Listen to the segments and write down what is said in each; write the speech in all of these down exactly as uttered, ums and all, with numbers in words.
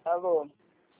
Alô?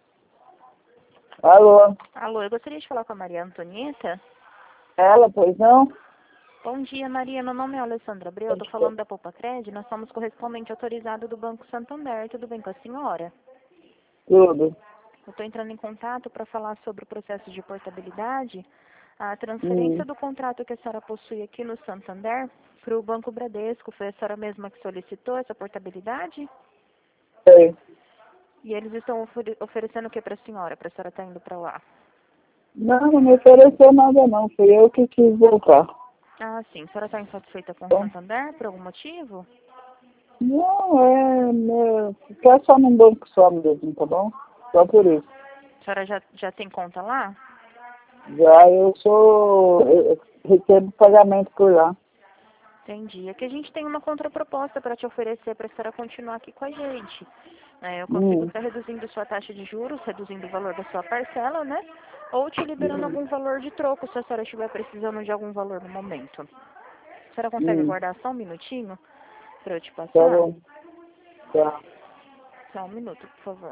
Alô? Alô, eu gostaria de falar com a Maria Antonieta. Ela, pois não? Bom dia, Maria. Meu nome é Alessandra Abreu. Eu estou falando da Poupa Cred. Nós somos correspondente autorizado do Banco Santander. Tudo bem com a senhora? Tudo. Eu estou entrando em contato para falar sobre o processo de portabilidade, a transferência Hum. do contrato que a senhora possui aqui no Santander para o Banco Bradesco. Foi a senhora mesma que solicitou essa portabilidade? Sei. E eles estão ofere oferecendo o que para a senhora, para a senhora estar indo para lá? Não, não me ofereceu nada não. Fui eu que quis voltar. Ah, sim. A senhora está insatisfeita com o Bom. Santander por algum motivo? Não, é... Meu, ficar só num banco só mesmo, tá bom? Só por isso. A senhora já, já tem conta lá? Já eu sou... Eu recebo pagamento por lá. Entendi. É que a gente tem uma contraproposta para te oferecer para a senhora continuar aqui com a gente. É, eu consigo Hum. estar reduzindo sua taxa de juros, reduzindo o valor da sua parcela, né? Ou te liberando algum valor de troco, se a senhora estiver precisando de algum valor no momento. A senhora consegue Hum. aguardar só um minutinho para eu te Tá passar? bom. Tá. Só um minuto, por favor.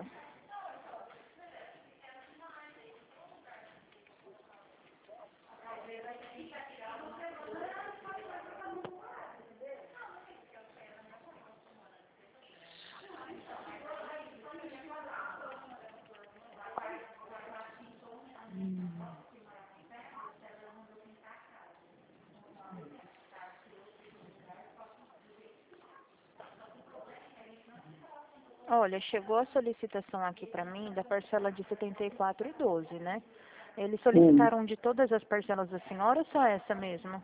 Olha, chegou a solicitação aqui para mim da parcela de setenta e quatro e doze, né? Eles Hum. solicitaram de todas as parcelas da senhora ou só essa mesmo?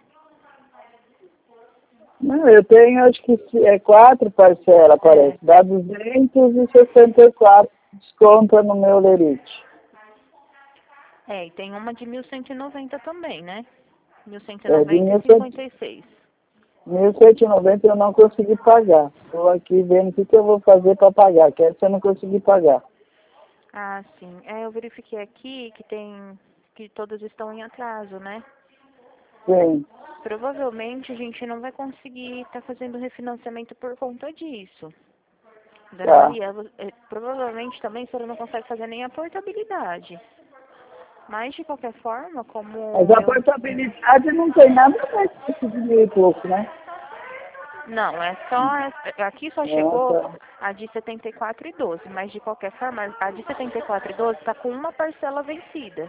Não, eu tenho acho que é quatro parcelas, É, parece. Dá duzentos e sessenta e quatro desconto no meu lerite. é, e tem uma de mil cento e noventa também, né? Mil cento e É, de noventa e cinquenta e seis. mil cento e noventa eu não consegui pagar. Estou aqui vendo o que, que eu vou fazer para pagar, que essa eu não consegui pagar. Ah, sim. É, eu verifiquei aqui que tem, que todas estão em atraso, né? Sim, Provavelmente a gente não vai conseguir estar fazendo refinanciamento por conta disso. Dona tá. Maria, vo- eh, provavelmente também a senhora não consegue fazer nem a portabilidade. Mas, de qualquer forma, Mas como a eu... portabilidade não tem nada a ver com isso de mil e pouco, né? Não, é só... é- Aqui só Ah, chegou tá. a de setenta e quatro e doze, mas, de qualquer forma, a de setenta e quatro e doze está com uma parcela vencida.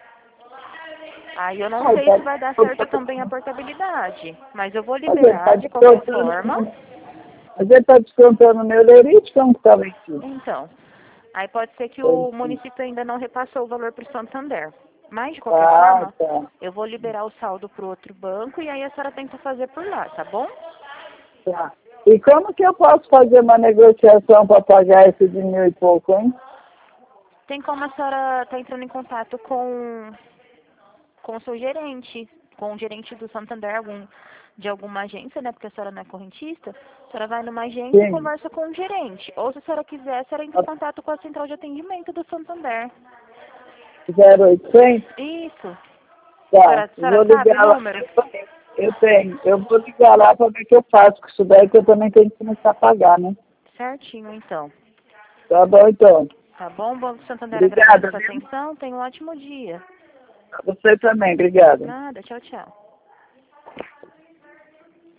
Aí eu não Ah, sei se vai dar certo tá. também a portabilidade, mas eu vou Mas ele está liberar de qualquer descontando, forma. mas ele está descontando o meu lerite, como que está vencido? Então, aí pode ser que o Entendi. município ainda não repassou o valor para o Santander. Mas, de qualquer Ah, forma, tá. eu vou liberar o saldo para o outro banco e aí a senhora tenta fazer por lá, tá bom? Tá. E como que eu posso fazer uma negociação para pagar esse de mil e pouco, hein? Tem como a senhora estar entrando em contato com, com o seu gerente, com o gerente do Santander, algum, de alguma agência, né? Porque a senhora não é correntista. A senhora vai numa agência e Sim. conversa com o gerente. Ou se a senhora quiser, a senhora entra em contato com a central de atendimento do Santander. zero oitocentos? Isso. A Tá. senhora, a Eu vou senhora sabe o ligar lá. número? Eu tenho. Eu vou ligar lá para ver o que eu faço com isso daí, que eu também tenho que começar a pagar, né? Certinho, então. Tá bom, então. Tá bom? O Banco Santander agradece a Obrigada, sua viu? atenção. Tenha um ótimo dia. Você também. Obrigada. Nada. Tchau, tchau.